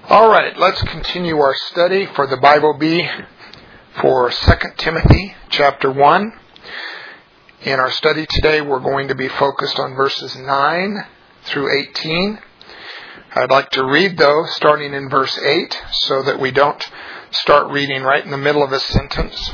All right, let's continue our study for the Bible Bee for 2 Timothy chapter 1. In our study today, we're going to be focused on verses 9 through 18. I'd like to read, though, starting in verse 8, so that we don't start reading right in the middle of a sentence.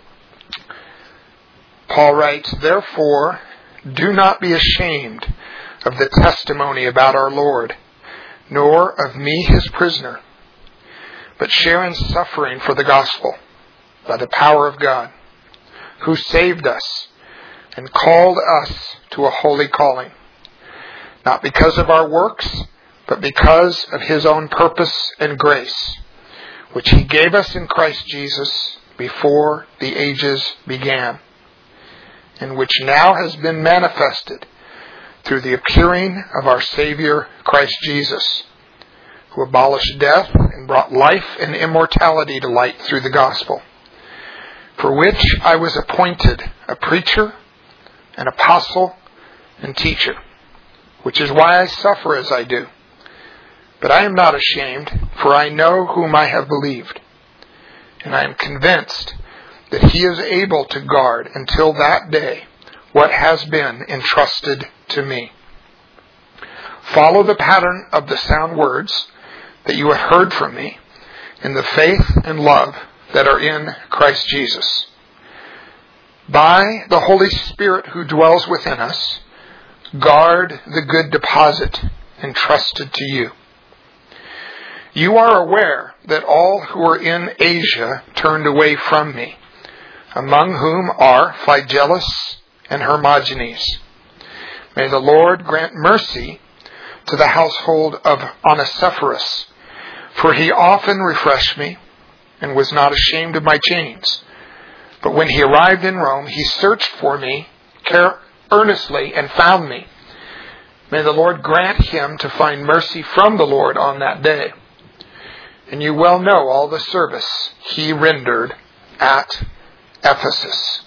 Paul writes, "Therefore, do not be ashamed of the testimony about our Lord, nor of me his prisoner, but share in suffering for the gospel by the power of God, who saved us and called us to a holy calling, not because of our works, but because of his own purpose and grace, which he gave us in Christ Jesus before the ages began, and which now has been manifested through the appearing of our Savior Christ Jesus, who abolished death and brought life and immortality to light through the gospel, for which I was appointed a preacher, an apostle, and teacher, which is why I suffer as I do. But I am not ashamed, for I know whom I have believed, and I am convinced that he is able to guard until that day what has been entrusted to me. Follow the pattern of the sound words that you have heard from me in the faith and love that are in Christ Jesus. By the Holy Spirit who dwells within us, guard the good deposit entrusted to you. You are aware that all who are in Asia turned away from me, among whom are Phygellus and Hermogenes. May the Lord grant mercy to the household of Onesiphorus, for he often refreshed me and was not ashamed of my chains. But when he arrived in Rome, he searched for me earnestly and found me. May the Lord grant him to find mercy from the Lord on that day. And you well know all the service he rendered at Ephesus."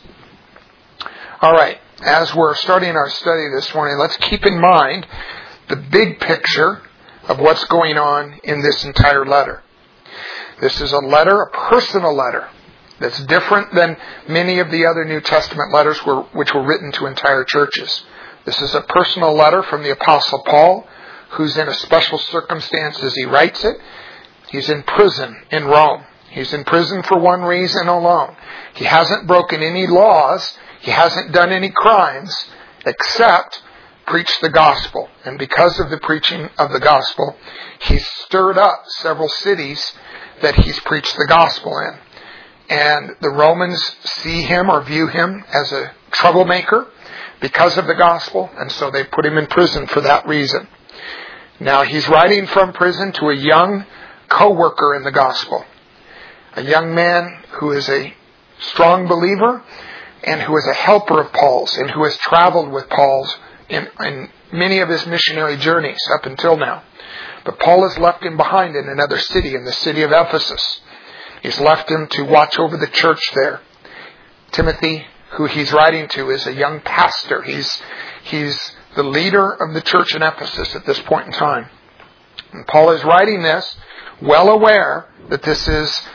All right, as we're starting our study this morning, let's keep in mind the big picture of what's going on in this entire letter. This is a letter, a personal letter, that's different than many of the other New Testament letters which were written to entire churches. This is a personal letter from the Apostle Paul, who's in a special circumstance as he writes it. He's in prison in Rome. He's in prison for one reason alone. He hasn't broken any laws. He hasn't done any crimes except preach the gospel. And because of the preaching of the gospel, he's stirred up several cities that he's preached the gospel in. And the Romans see him or view him as a troublemaker because of the gospel, and so they put him in prison for that reason. Now he's writing from prison to a young co-worker in the gospel, a young man who is a strong believer and who is a helper of Paul's and who has traveled with Paul's in many of his missionary journeys up until now. But Paul has left him behind in another city, in the city of Ephesus. He's left him to watch over the church there. Timothy, who he's writing to, is a young pastor. He's the leader of the church in Ephesus at this point in time. And Paul is writing this well aware that this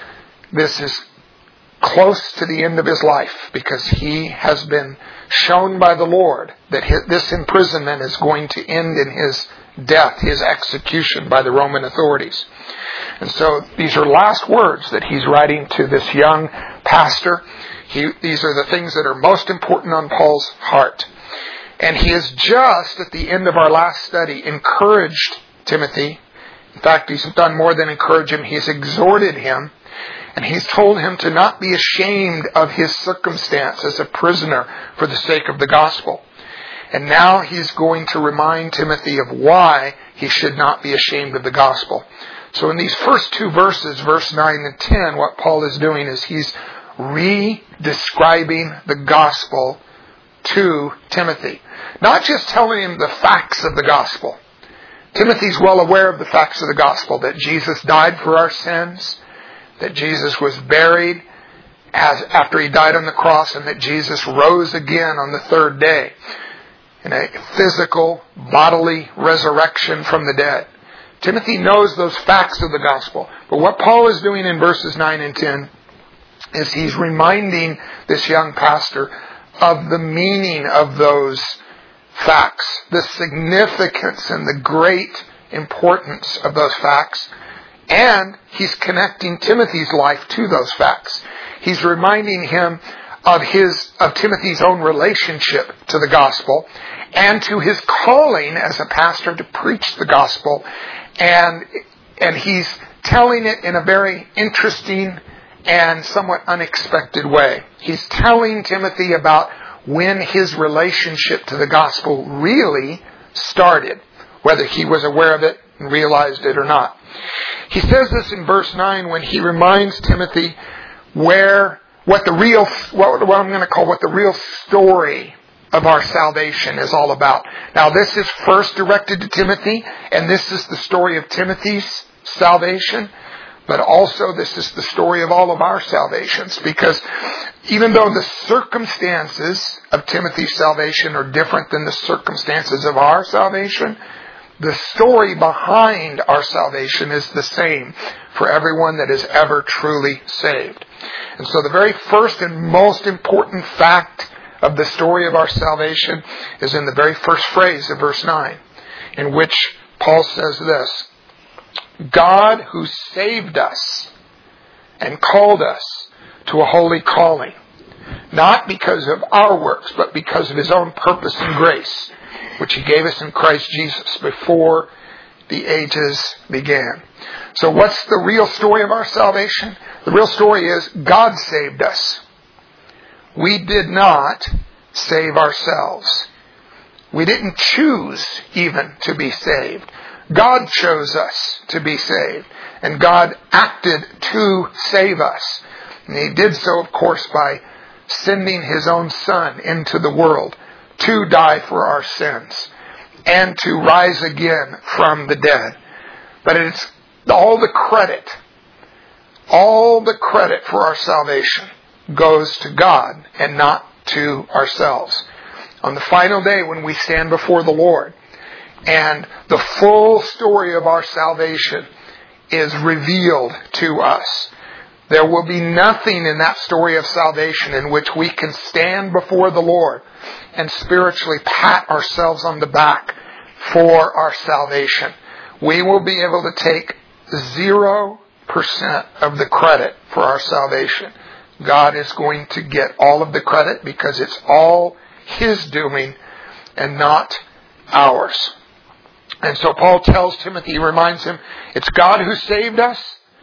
is close to the end of his life, because he has been shown by the Lord that this imprisonment is going to end in his death, his execution by the Roman authorities. And so these are last words that he's writing to this young pastor. These are the things that are most important on Paul's heart. And he has just, at the end of our last study, encouraged Timothy. In fact, he's done more than encourage him. He's exhorted him. And he's told him to not be ashamed of his circumstance as a prisoner for the sake of the gospel. And now he's going to remind Timothy of why he should not be ashamed of the gospel. So in these first two verses, verse 9 and 10, what Paul is doing is he's re-describing the gospel to Timothy. Not just telling him the facts of the gospel. Timothy's well aware of the facts of the gospel, that Jesus died for our sins, that Jesus was buried after he died on the cross, and that Jesus rose again on the third day in a physical, bodily resurrection from the dead Timothy knows those facts of the gospel. But what Paul is doing in verses 9 and 10 is he's reminding this young pastor of the meaning of those facts, the significance and the great importance of those facts. And he's connecting Timothy's life to those facts. He's reminding him of Timothy's own relationship to the gospel and to his calling as a pastor to preach the gospel. And he's telling it in a very interesting and somewhat unexpected way. He's telling Timothy about when his relationship to the gospel really started, whether he was aware of it and realized it or not. He says this in verse 9 when he reminds Timothy what the real story of our salvation is all about. Now, this is first directed to Timothy, and this is the story of Timothy's salvation, but also this is the story of all of our salvations, because even though the circumstances of Timothy's salvation are different than the circumstances of our salvation, the story behind our salvation is the same for everyone that is ever truly saved. And so the very first and most important fact of the story of our salvation is in the very first phrase of verse 9, in which Paul says this: God who saved us and called us to a holy calling, not because of our works, but because of His own purpose and grace, which He gave us in Christ Jesus before the ages began. So what's the real story of our salvation? The real story is God saved us. We did not save ourselves. We didn't choose even to be saved. God chose us to be saved. And God acted to save us. And He did so, of course, by sending His own Son into the world to die for our sins and to rise again from the dead. But it's all the credit for our salvation goes to God and not to ourselves. On the final day when we stand before the Lord and the full story of our salvation is revealed to us, there will be nothing in that story of salvation in which we can stand before the Lord and spiritually pat ourselves on the back for our salvation. We will be able to take 0% of the credit for our salvation. God is going to get all of the credit because it's all His doing and not ours. And so Paul tells Timothy, he reminds him, it's God who saved us,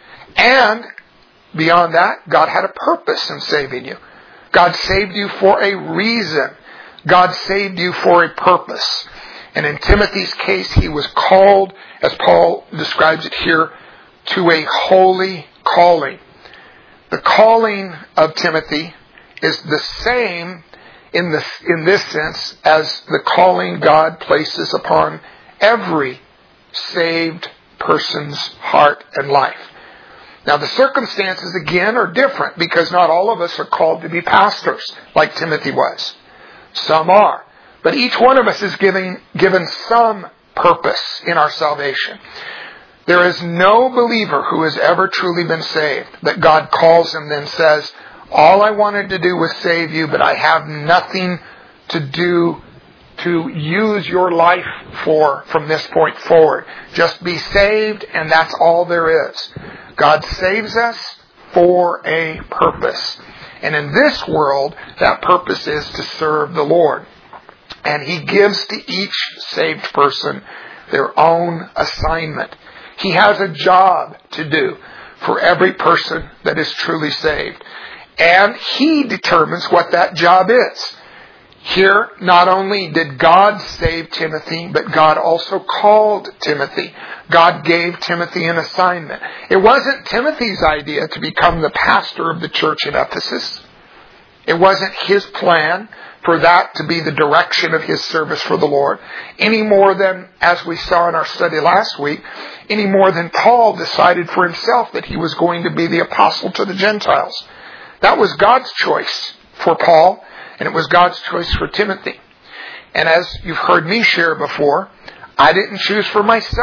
and beyond that, God had a purpose in saving you. God saved you for a reason. God saved you for a purpose. And in Timothy's case, he was called, as Paul describes it here, to a holy calling. The calling of Timothy is the same in this sense as the calling God places upon every saved person's heart and life. Now the circumstances again are different because not all of us are called to be pastors like Timothy was. Some are. But each one of us is given some purpose in our salvation. There is no believer who has ever truly been saved that God calls him then says, all I wanted to do was save you, but I have nothing to do to use your life for from this point forward. Just be saved and that's all there is. God saves us for a purpose. And in this world, that purpose is to serve the Lord. And He gives to each saved person their own assignment. He has a job to do for every person that is truly saved. And He determines what that job is. Here, not only did God save Timothy, but God also called Timothy. God gave Timothy an assignment. It wasn't Timothy's idea to become the pastor of the church in Ephesus. It wasn't his plan for that to be the direction of his service for the Lord, any more than, as we saw in our study last week, any more than Paul decided for himself that he was going to be the apostle to the Gentiles. That was God's choice for Paul, and it was God's choice for Timothy. And as you've heard me share before, I didn't choose for myself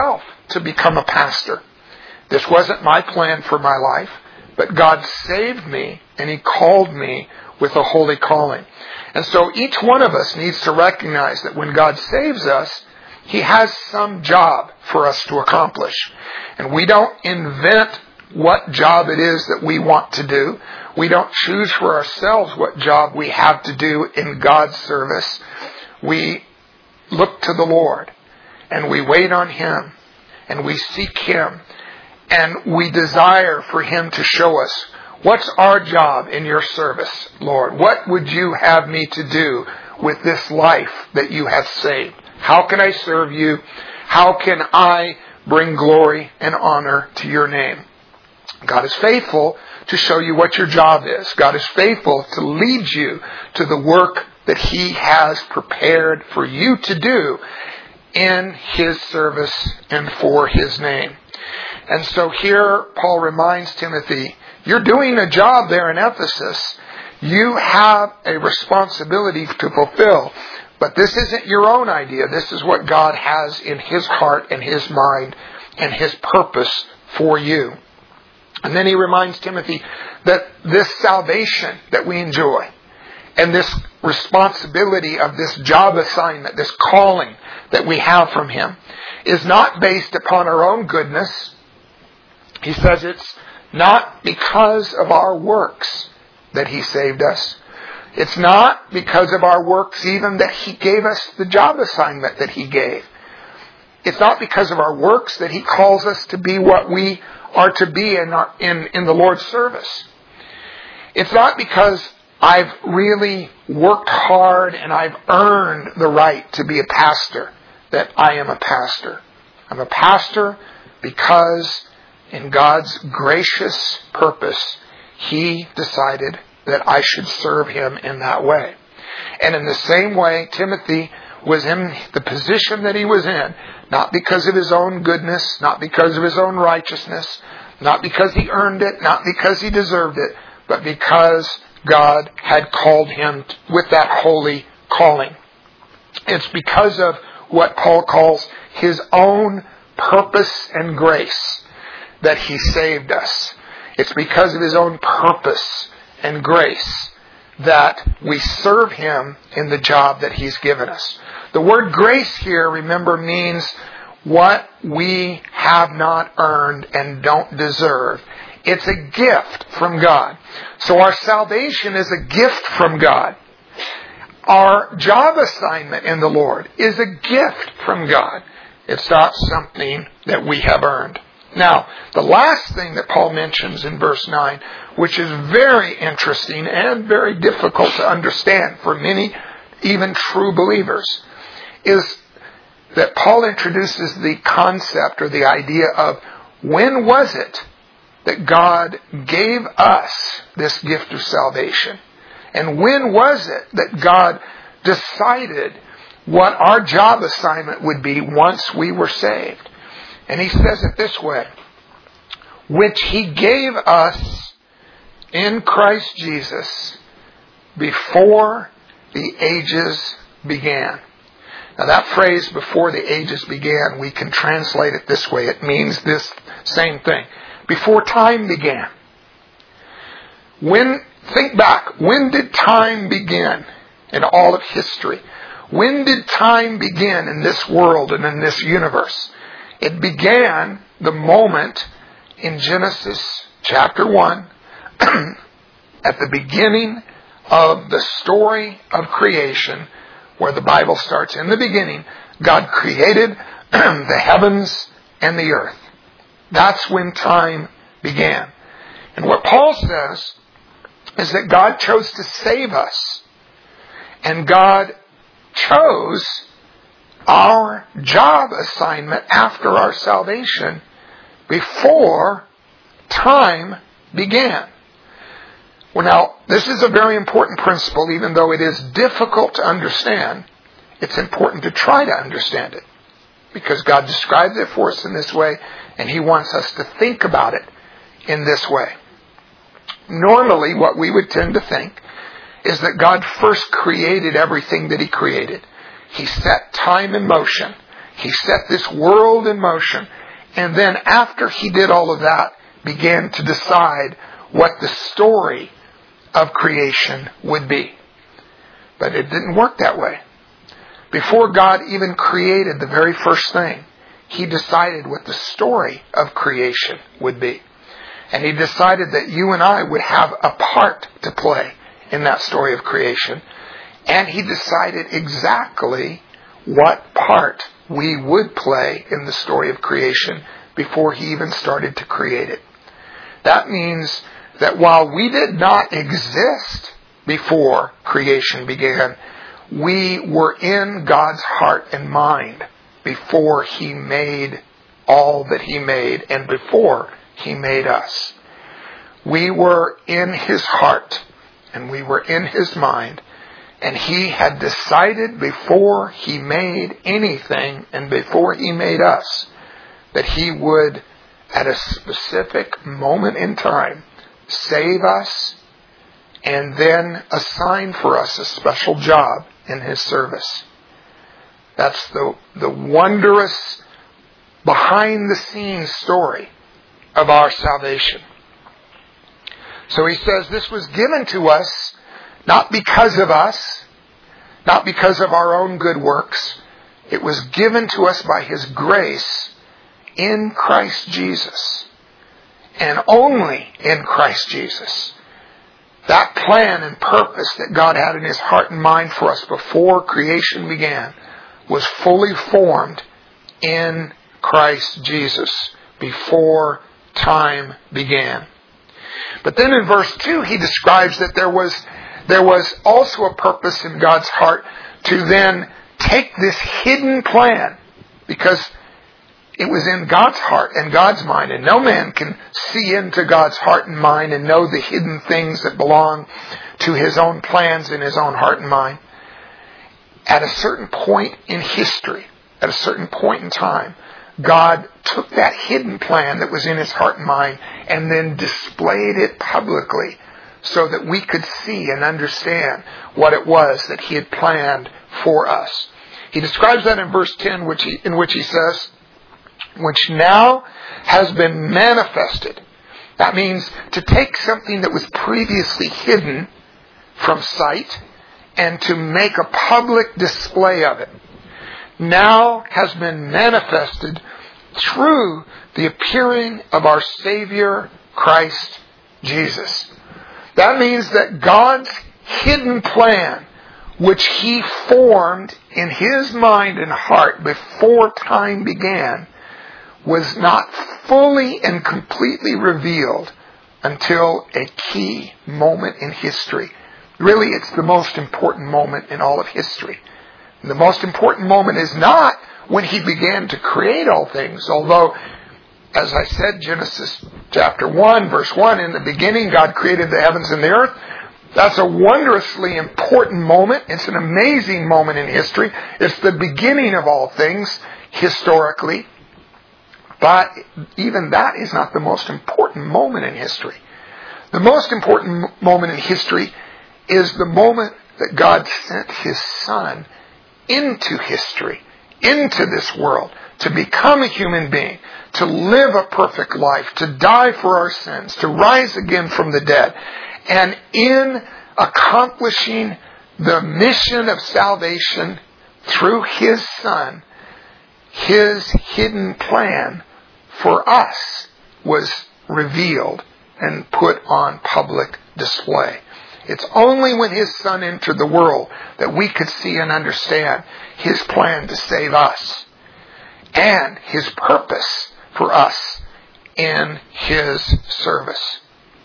to become a pastor. This wasn't my plan for my life, but God saved me and He called me with a holy calling. And so each one of us needs to recognize that when God saves us, He has some job for us to accomplish. And we don't invent what job it is that we want to do. We don't choose for ourselves what job we have to do in God's service. We look to the Lord and we wait on Him and we seek Him and we desire for Him to show us, what's our job in your service, Lord? What would you have me to do with this life that you have saved? How can I serve you? How can I bring glory and honor to your name? God is faithful to show you what your job is. God is faithful to lead you to the work that He has prepared for you to do in His service and for His name. And so here Paul reminds Timothy, you're doing a job there in Ephesus. You have a responsibility to fulfill. But this isn't your own idea. This is what God has in His heart and His mind and His purpose for you. And then he reminds Timothy that this salvation that we enjoy and this responsibility of this job assignment, this calling that we have from Him, is not based upon our own goodness. He says it's not because of our works that He saved us. It's not because of our works even that He gave us the job assignment that He gave. It's not because of our works that He calls us to be what we are to be in the Lord's service. It's not because I've really worked hard and I've earned the right to be a pastor that I am a pastor. I'm a pastor because in God's gracious purpose, He decided that I should serve Him in that way. And in the same way, Timothy was in the position that he was in, not because of his own goodness, not because of his own righteousness, not because he earned it, not because he deserved it, but because God had called him with that holy calling. It's because of what Paul calls His own purpose and grace that He saved us. It's because of His own purpose and grace that we serve Him in the job that He's given us. The word grace here, remember, means what we have not earned and don't deserve. It's a gift from God. So our salvation is a gift from God. Our job assignment in the Lord is a gift from God. It's not something that we have earned. Now, the last thing that Paul mentions in verse 9, which is very interesting and very difficult to understand for many, even true believers, is that Paul introduces the concept or the idea of when was it that God gave us this gift of salvation? And when was it that God decided what our job assignment would be once we were saved? And he says it this way, which He gave us in Christ Jesus before the ages began. Now that phrase, before the ages began, we can translate it this way. It means this same thing. Before time began. Think back, when did time begin in all of history? When did time begin in this world and in this universe? It began the moment in Genesis chapter 1, at the beginning of the story of creation, where the Bible starts. In the beginning, God created the heavens and the earth. That's when time began. And what Paul says is that God chose to save us. And God chose our job assignment after our salvation before time began. Well, now, this is a very important principle, even though it is difficult to understand. It's important to try to understand it, because God describes it for us in this way, and He wants us to think about it in this way. Normally, what we would tend to think is that God first created everything that He created. He set time in motion. He set this world in motion. And then after He did all of that, began to decide what the story of creation would be. But it didn't work that way. Before God even created the very first thing, He decided what the story of creation would be. And He decided that you and I would have a part to play in that story of creation. And He decided exactly what part we would play in the story of creation before He even started to create it. That means that while we did not exist before creation began, we were in God's heart and mind before He made all that He made and before He made us. We were in His heart and we were in His mind, and He had decided before He made anything and before He made us that He would, at a specific moment in time, save us and then assign for us a special job in His service. That's the wondrous behind-the-scenes story of our salvation. So He says this was given to us not because of us, not because of our own good works. It was given to us by His grace in Christ Jesus. And only in Christ Jesus. That plan and purpose that God had in His heart and mind for us before creation began was fully formed in Christ Jesus before time began. But then in verse 2, He describes that there was also a purpose in God's heart to then take this hidden plan, because it was in God's heart and God's mind, and no man can see into God's heart and mind and know the hidden things that belong to His own plans in His own heart and mind. At a certain point in history, at a certain point in time, God took that hidden plan that was in His heart and mind and then displayed it publicly so that we could see and understand what it was that He had planned for us. He describes that in verse 10, in which he says, which now has been manifested. That means to take something that was previously hidden from sight and to make a public display of it. Now has been manifested through the appearing of our Savior, Christ Jesus. That means that God's hidden plan, which He formed in His mind and heart before time began, was not fully and completely revealed until a key moment in history. Really, it's the most important moment in all of history. And the most important moment is not when He began to create all things, although, as I said, Genesis chapter 1, verse 1, in the beginning God created the heavens and the earth. That's a wondrously important moment. It's an amazing moment in history. It's the beginning of all things historically. But even that is not the most important moment in history. The most important moment in history is the moment that God sent His Son into history, into this world, to become a human being, to live a perfect life, to die for our sins, to rise again from the dead. And in accomplishing the mission of salvation through His Son, His hidden plan for us was revealed and put on public display. It's only when His Son entered the world that we could see and understand His plan to save us and His purpose for us in His service.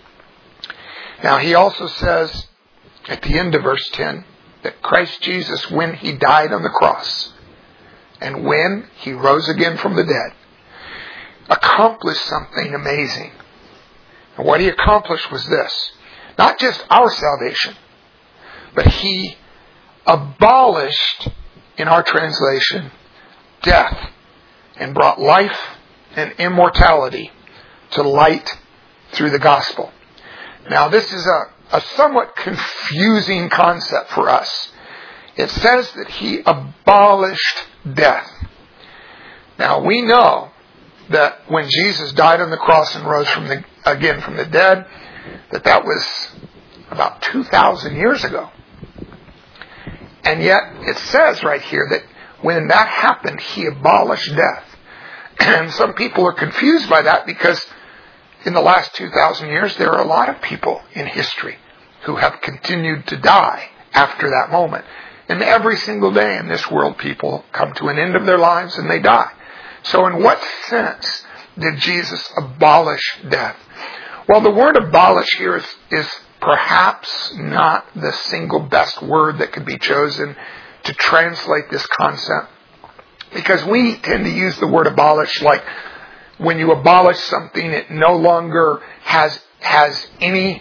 Now He also says at the end of verse 10 that Christ Jesus, when He died on the cross and when He rose again from the dead, accomplished something amazing. And what He accomplished was this: not just our salvation, but He abolished, in our translation, death, and brought life and immortality to light through the gospel. Now this is a somewhat confusing concept for us. It says that He abolished death. Now we know that when Jesus died on the cross and rose again from the dead, that was about 2,000 years ago. And yet it says right here that when that happened, He abolished death. And some people are confused by that because in the last 2,000 years, there are a lot of people in history who have continued to die after that moment. And every single day in this world, people come to an end of their lives and they die. So in what sense did Jesus abolish death? Well, the word abolish here is perhaps not the single best word that could be chosen to translate this concept. Because we tend to use the word abolish like when you abolish something, it no longer has any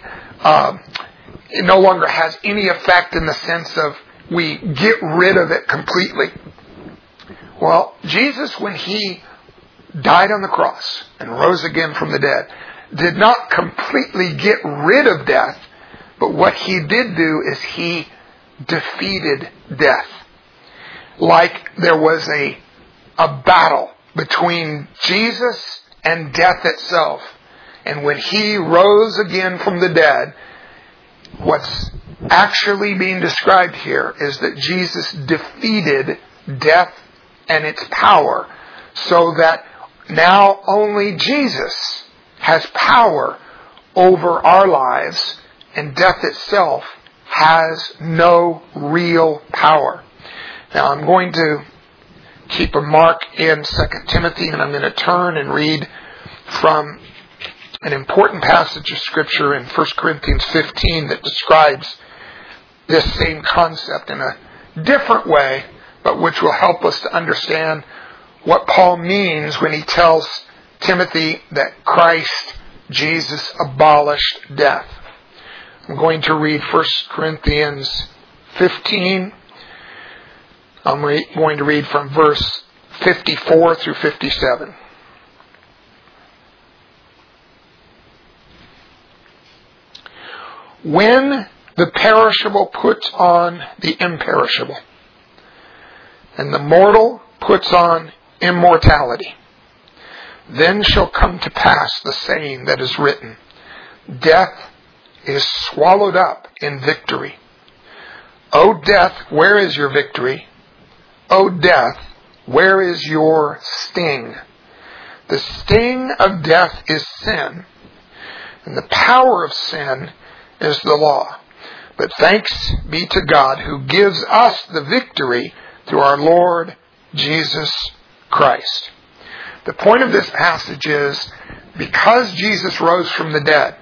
effect in the sense of we get rid of it completely. Well, Jesus, when He died on the cross and rose again from the dead, did not completely get rid of death, but what He did do is He defeated death. Like there was a battle between Jesus and death itself. And when He rose again from the dead, what's actually being described here is that Jesus defeated death and its power, so that now only Jesus has power over our lives, and death itself has no real power. Now I'm going to keep a mark in 2 Timothy, and I'm going to turn and read from an important passage of Scripture in 1 Corinthians 15 that describes this same concept in a different way, but which will help us to understand what Paul means when he tells Timothy that Christ Jesus abolished death. I'm going to read 1 Corinthians 15. I'm going to read from verse 54 through 57. When the perishable puts on the imperishable, and the mortal puts on immortality, then shall come to pass the saying that is written, Death is swallowed up in victory. O death, where is your victory? O death, where is your sting? The sting of death is sin, and the power of sin is the law. But thanks be to God who gives us the victory through our Lord Jesus Christ. The point of this passage is, because Jesus rose from the dead,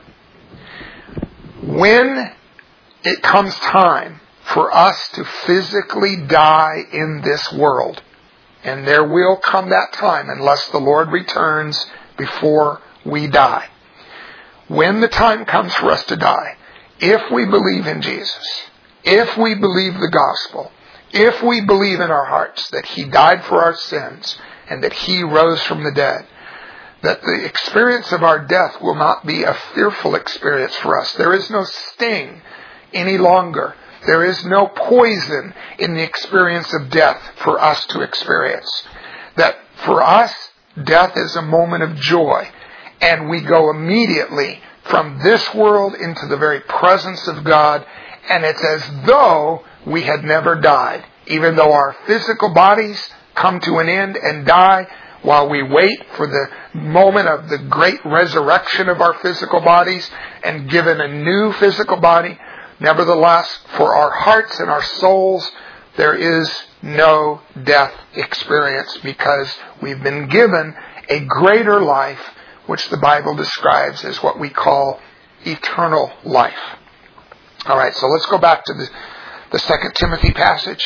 when it comes time for us to physically die in this world, and there will come that time unless the Lord returns before we die. When the time comes for us to die, if we believe in Jesus, if we believe the gospel, if we believe in our hearts that He died for our sins and that He rose from the dead, that the experience of our death will not be a fearful experience for us. There is no sting any longer. There is no poison in the experience of death for us to experience. That for us, death is a moment of joy, and we go immediately from this world into the very presence of God, and it's as though we had never died. Even though our physical bodies come to an end and die, while we wait for the moment of the great resurrection of our physical bodies and given a new physical body, nevertheless, for our hearts and our souls, there is no death experience because we've been given a greater life, which the Bible describes as what we call eternal life. All right, so let's go back to the 2 Timothy passage.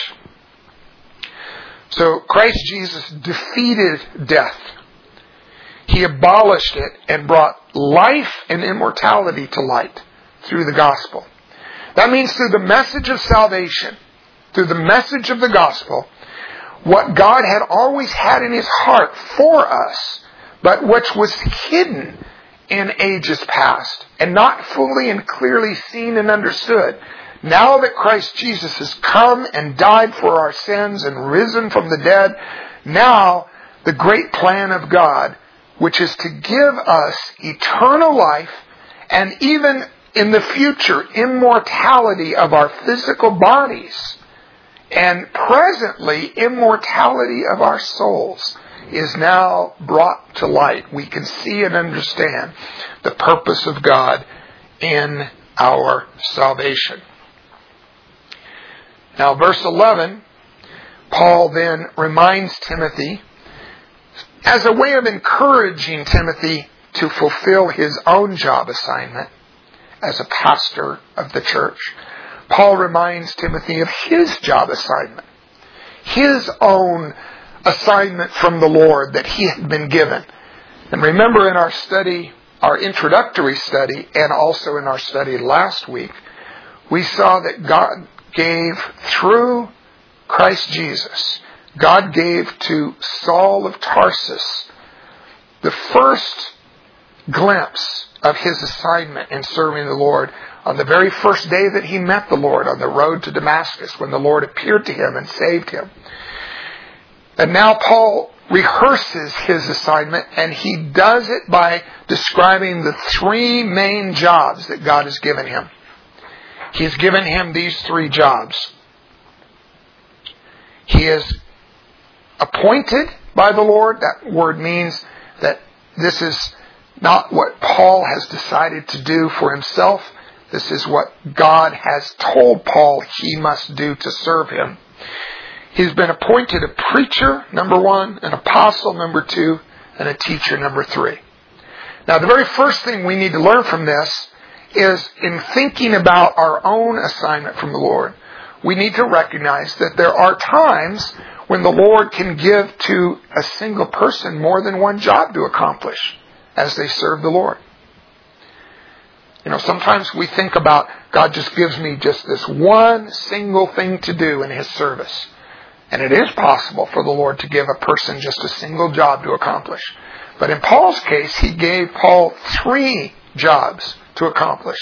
So Christ Jesus defeated death. He abolished it and brought life and immortality to light through the gospel. That means through the message of salvation, through the message of the gospel, what God had always had in His heart for us, but which was hidden in ages past and not fully and clearly seen and understood. Now that Christ Jesus has come and died for our sins and risen from the dead, now the great plan of God which is to give us eternal life and even in the future immortality of our physical bodies and presently immortality of our souls is now brought to light. We can see and understand the purpose of God in our salvation. Now, verse 11, Paul then reminds Timothy, as a way of encouraging Timothy to fulfill his own job assignment as a pastor of the church, Paul reminds Timothy of his job assignment, his own assignment from the Lord that he had been given. And remember, in our study, our introductory study, and also in our study last week, we saw that God gave through Christ Jesus, God gave to Saul of Tarsus the first glimpse of his assignment in serving the Lord on the very first day that he met the Lord on the road to Damascus, when the Lord appeared to him and saved him. And now Paul rehearses his assignment, and he does it by describing the three main jobs that God has given him. He's given him these three jobs. He is appointed by the Lord. That word means that this is not what Paul has decided to do for himself. This is what God has told Paul he must do to serve him. He's been appointed a preacher, number one, an apostle, number two, and a teacher, number three. Now, the very first thing we need to learn from this is, in thinking about our own assignment from the Lord, we need to recognize that there are times when the Lord can give to a single person more than one job to accomplish as they serve the Lord. You know, sometimes we think about, God just gives me just this one single thing to do in His service. And it is possible for the Lord to give a person just a single job to accomplish. But in Paul's case, He gave Paul three jobs to accomplish.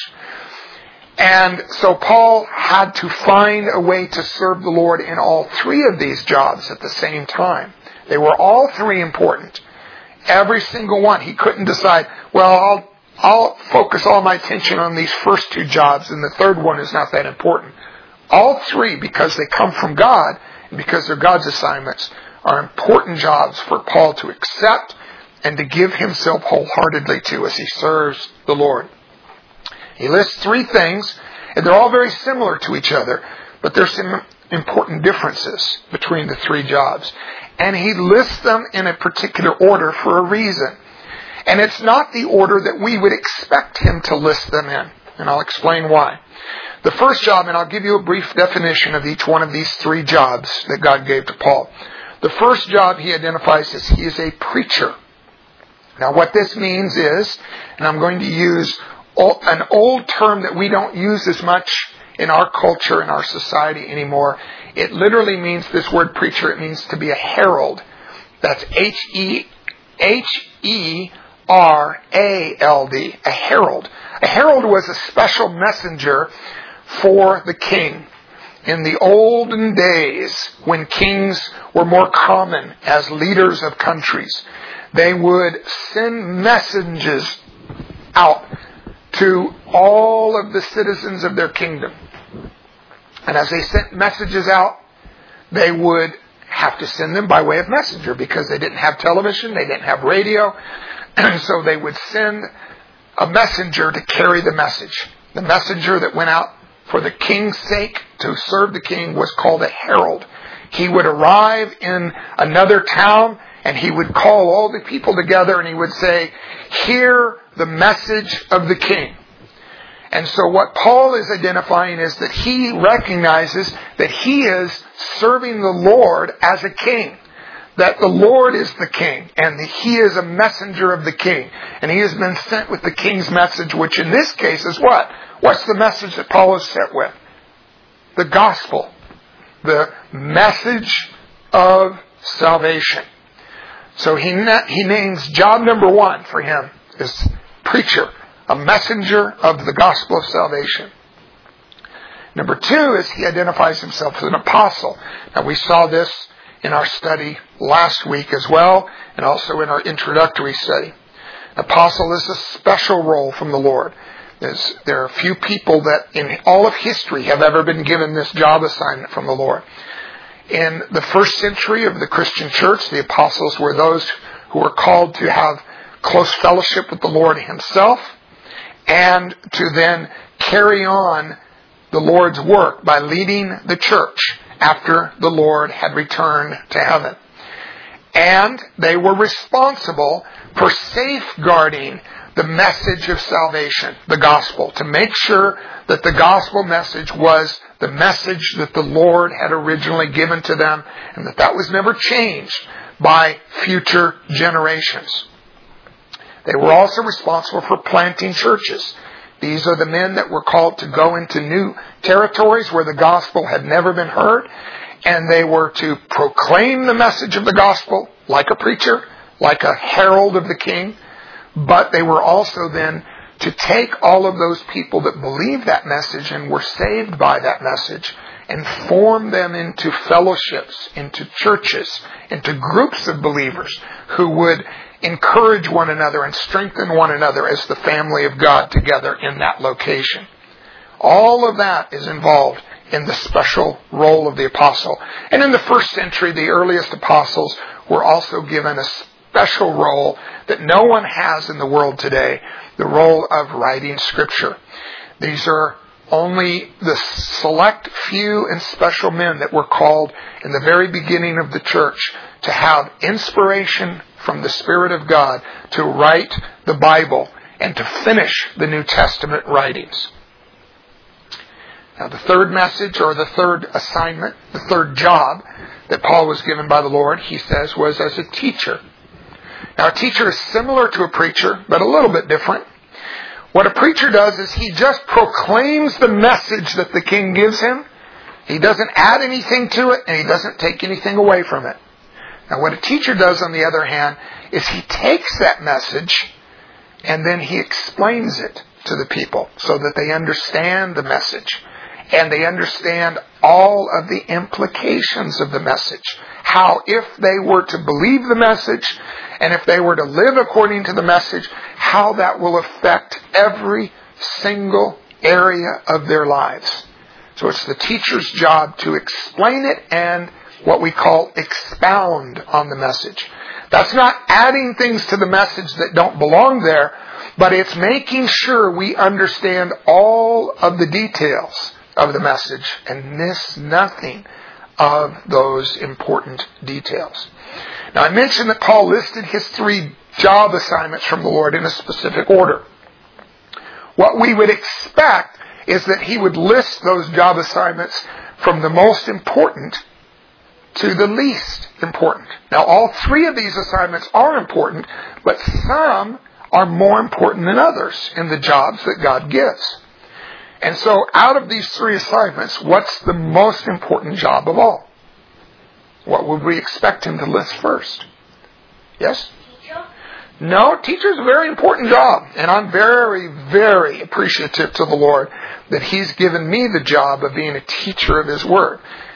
And so Paul had to find a way to serve the Lord in all three of these jobs at the same time. They were all three important. Every single one. He couldn't decide, well, I'll focus all my attention on these first two jobs and the third one is not that important. All three, because they come from God and because they're God's assignments, are important jobs for Paul to accept and to give himself wholeheartedly to as he serves the Lord. He lists three things, and they're all very similar to each other, but there's some important differences between the three jobs. And he lists them in a particular order for a reason. And it's not the order that we would expect him to list them in. And I'll explain why. The first job, and I'll give you a brief definition of each one of these three jobs that God gave to Paul. The first job he identifies as he is a preacher. Now what this means is, and I'm going to use an old term that we don't use as much in our culture, in our society anymore. It literally means, this word preacher, it means to be a herald. That's H-E-R-A-L-D, a herald. A herald was a special messenger for the king. In the olden days, when kings were more common as leaders of countries, they would send messages out to all of the citizens of their kingdom. And as they sent messages out, they would have to send them by way of messenger because they didn't have television, they didn't have radio, and so they would send a messenger to carry the message. The messenger that went out for the king's sake to serve the king was called a herald. He would arrive in another town and he would call all the people together and he would say, "Hear the message of the king." And so what Paul is identifying is that he recognizes that he is serving the Lord as a king. That the Lord is the king and that he is a messenger of the king. And he has been sent with the king's message, which in this case is what? What's the message that Paul is sent with? The gospel. The message of salvation. So he names job number one for him is preacher, a messenger of the gospel of salvation. Number two is he identifies himself as an apostle. Now we saw this in our study last week as well, and also in our introductory study. Apostle is a special role from the Lord. There are few people that in all of history have ever been given this job assignment from the Lord. In the first century of the Christian church, the apostles were those who were called to have close fellowship with the Lord Himself and to then carry on the Lord's work by leading the church after the Lord had returned to heaven. And they were responsible for safeguarding the message of salvation, the gospel, to make sure that the gospel message was the message that the Lord had originally given to them, and that was never changed by future generations. They were also responsible for planting churches. These are the men that were called to go into new territories where the gospel had never been heard, and they were to proclaim the message of the gospel like a preacher, like a herald of the king, but they were also then to take all of those people that believed that message and were saved by that message and form them into fellowships, into churches, into groups of believers who would encourage one another and strengthen one another as the family of God together in that location. All of that is involved in the special role of the apostle. And in the first century, the earliest apostles were also given a special role that no one has in the world today, the role of writing Scripture. These are only the select few and special men that were called in the very beginning of the church to have inspiration from the Spirit of God to write the Bible and to finish the New Testament writings. Now, the third message, or the third assignment, the third job that Paul was given by the Lord, he says, was as a teacher. Now, a teacher is similar to a preacher, but a little bit different. What a preacher does is he just proclaims the message that the king gives him. He doesn't add anything to it, and he doesn't take anything away from it. Now, what a teacher does, on the other hand, is he takes that message and then he explains it to the people so that they understand the message. And they understand all of the implications of the message. How, if they were to believe the message, and if they were to live according to the message, how that will affect every single area of their lives. So it's the teacher's job to explain it and what we call expound on the message. That's not adding things to the message that don't belong there, but it's making sure we understand all of the details of the message and miss nothing of those important details. Now, I mentioned that Paul listed his 3 job assignments from the Lord in a specific order. What we would expect is that he would list those job assignments from the most important to the least important. Now, all 3 of these assignments are important, but some are more important than others in the jobs that God gives. And so, out of these 3 assignments, what's the most important job of all? What would we expect him to list first? Yes? Teacher? No, teacher's a very important job. And I'm very, very appreciative to the Lord that He's given me the job of being a teacher of His Word.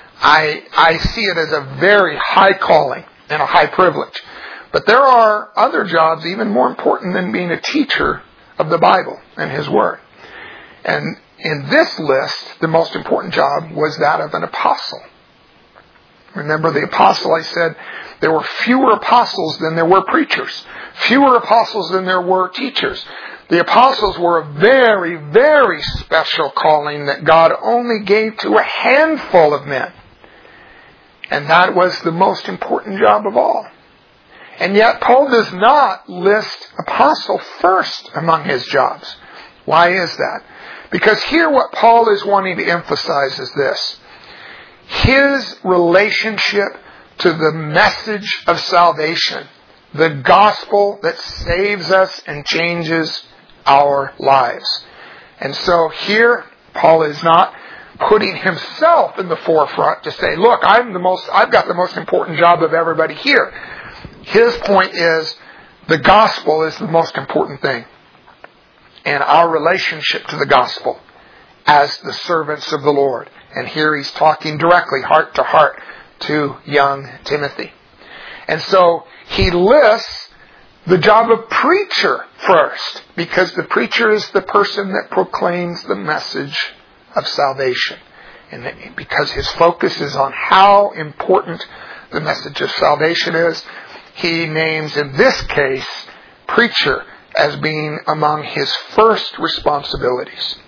I see it as a very high calling and a high privilege. But there are other jobs even more important than being a teacher of the Bible and His Word. And in this list, the most important job was that of an apostle. Remember the apostle, I said there were fewer apostles than there were preachers. Fewer apostles than there were teachers. The apostles were a very, very special calling that God only gave to a handful of men. And that was the most important job of all. And yet Paul does not list apostle first among his jobs. Why is that? Because here what Paul is wanting to emphasize is this. His relationship to the message of salvation, the gospel that saves us and changes our lives. And so here, Paul is not putting himself in the forefront to say, look, I've got the most important job of everybody here. His point is, the gospel is the most important thing. And our relationship to the gospel as the servants of the Lord. And here he's talking directly, heart to heart, to young Timothy. And so he lists the job of preacher first, because the preacher is the person that proclaims the message of salvation. And because his focus is on how important the message of salvation is, he names in this case preacher as being among his first responsibilities.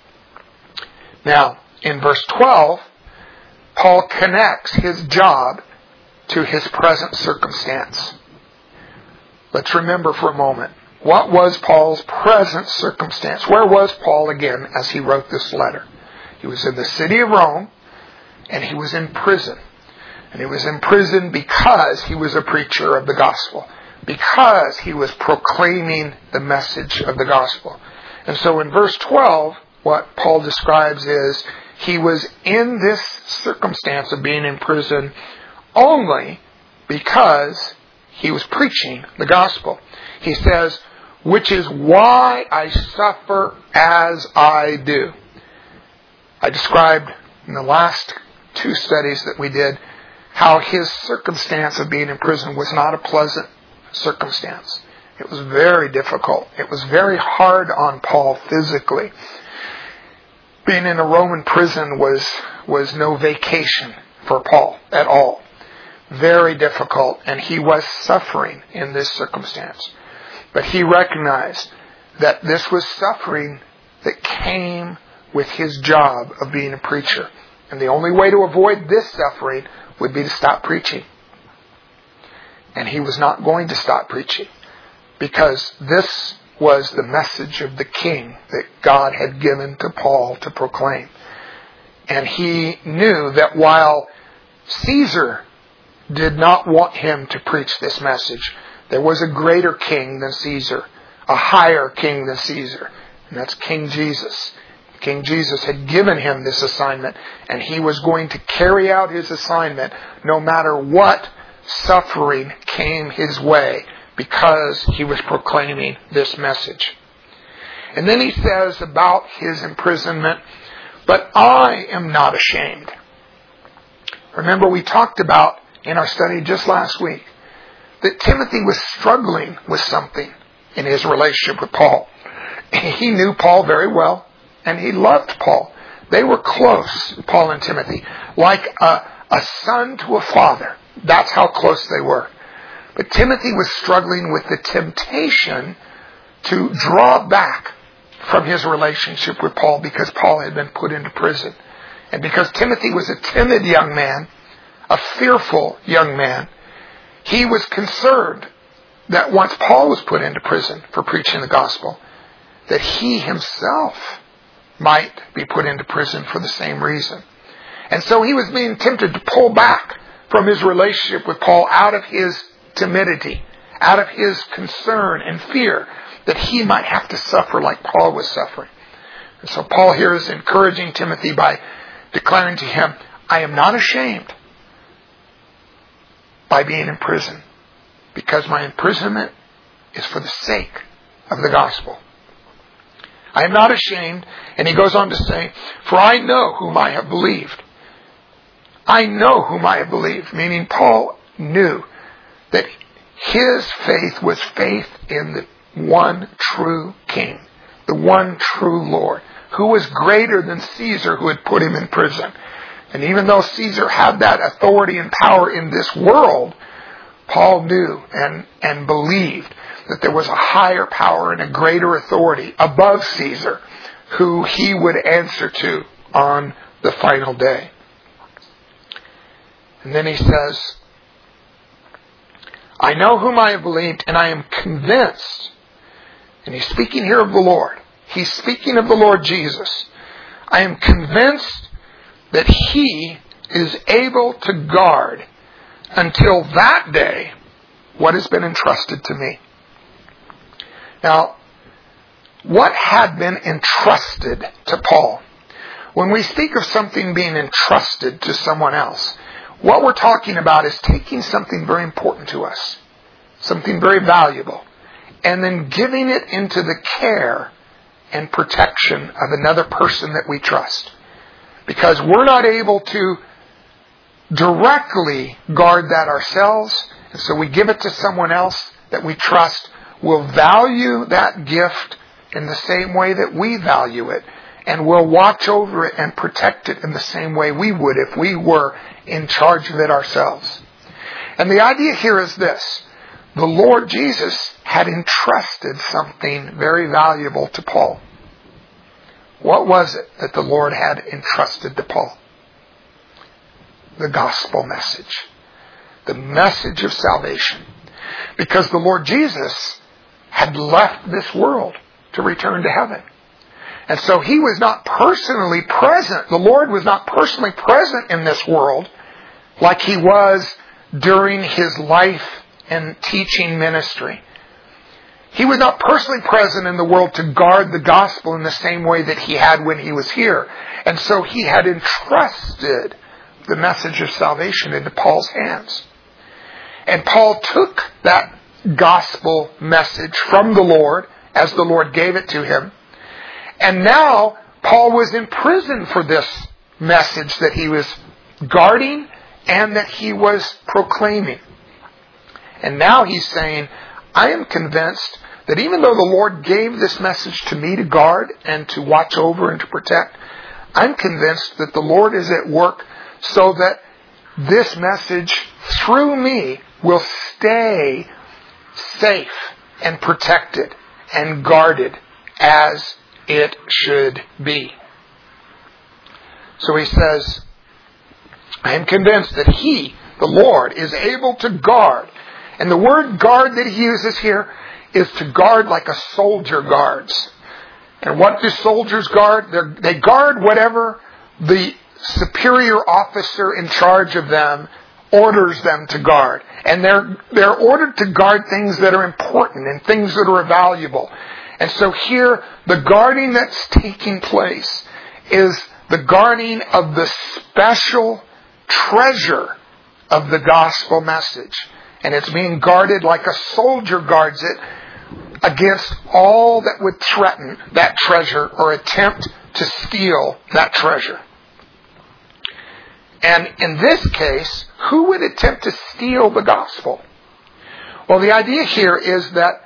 Now, in verse 12, Paul connects his job to his present circumstance. Let's remember for a moment, what was Paul's present circumstance? Where was Paul again as he wrote this letter? He was in the city of Rome, and he was in prison. And he was in prison because he was a preacher of the gospel, because he was proclaiming the message of the gospel. And so in verse 12, what Paul describes is he was in this circumstance of being in prison only because he was preaching the gospel. He says, which is why I suffer as I do. I described in the last two studies that we did how his circumstance of being in prison was not a pleasant circumstance. It was very difficult. It was very hard on Paul physically. Being in a Roman prison was no vacation for Paul at all. Very difficult, and he was suffering in this circumstance. But he recognized that this was suffering that came with his job of being a preacher. And the only way to avoid this suffering would be to stop preaching. And he was not going to stop preaching, because this was the message of the king that God had given to Paul to proclaim. And he knew that while Caesar did not want him to preach this message, there was a greater king than Caesar, a higher king than Caesar, and that's King Jesus. King Jesus had given him this assignment, and he was going to carry out his assignment no matter what suffering came his way, because he was proclaiming this message. And then he says about his imprisonment, but I am not ashamed. Remember, we talked about in our study just last week that Timothy was struggling with something in his relationship with Paul. He knew Paul very well, and he loved Paul. They were close, Paul and Timothy, like a son to a father. That's how close they were. But Timothy was struggling with the temptation to draw back from his relationship with Paul, because Paul had been put into prison. And because Timothy was a timid young man, a fearful young man, he was concerned that once Paul was put into prison for preaching the gospel, that he himself might be put into prison for the same reason. And so he was being tempted to pull back from his relationship with Paul out of his timidity, out of his concern and fear that he might have to suffer like Paul was suffering. And so Paul here is encouraging Timothy by declaring to him, I am not ashamed by being in prison, because my imprisonment is for the sake of the gospel. I am not ashamed. And he goes on to say, for I know whom I have believed. I know whom I have believed, meaning Paul knew that his faith was faith in the one true King, the one true Lord, who was greater than Caesar, who had put him in prison. And even though Caesar had that authority and power in this world, Paul knew and believed that there was a higher power and a greater authority above Caesar, who he would answer to on the final day. And then he says, I know whom I have believed, and I am convinced. And he's speaking here of the Lord. He's speaking of the Lord Jesus. I am convinced that he is able to guard until that day what has been entrusted to me. Now, what had been entrusted to Paul? When we speak of something being entrusted to someone else, what we're talking about is taking something very important to us, something very valuable, and then giving it into the care and protection of another person that we trust. Because we're not able to directly guard that ourselves. And so we give it to someone else that we trust will value that gift in the same way that we value it, and will watch over it and protect it in the same way we would if we were in charge of it ourselves. And the idea here is this. The Lord Jesus had entrusted something very valuable to Paul. What was it that the Lord had entrusted to Paul? The gospel message. The message of salvation. Because the Lord Jesus had left this world to return to heaven. And so He was not personally present. The Lord was not personally present in this world like He was during His life and teaching ministry. He was not personally present in the world to guard the gospel in the same way that He had when He was here. And so He had entrusted the message of salvation into Paul's hands. And Paul took that gospel message from the Lord as the Lord gave it to him. And now Paul was in prison for this message that he was guarding and that he was proclaiming. And now he's saying, I am convinced that even though the Lord gave this message to me to guard and to watch over and to protect, I'm convinced that the Lord is at work so that this message through me will stay safe and protected and guarded as it should be. So he says, I am convinced that He, the Lord, is able to guard. And the word guard that he uses here is to guard like a soldier guards. And what do soldiers guard? They guard whatever the superior officer in charge of them orders them to guard. And they're ordered to guard things that are important and things that are valuable. And so here, the guarding that's taking place is the guarding of the special treasure of the gospel message. And it's being guarded like a soldier guards it against all that would threaten that treasure or attempt to steal that treasure. And in this case, who would attempt to steal the gospel? Well, the idea here is that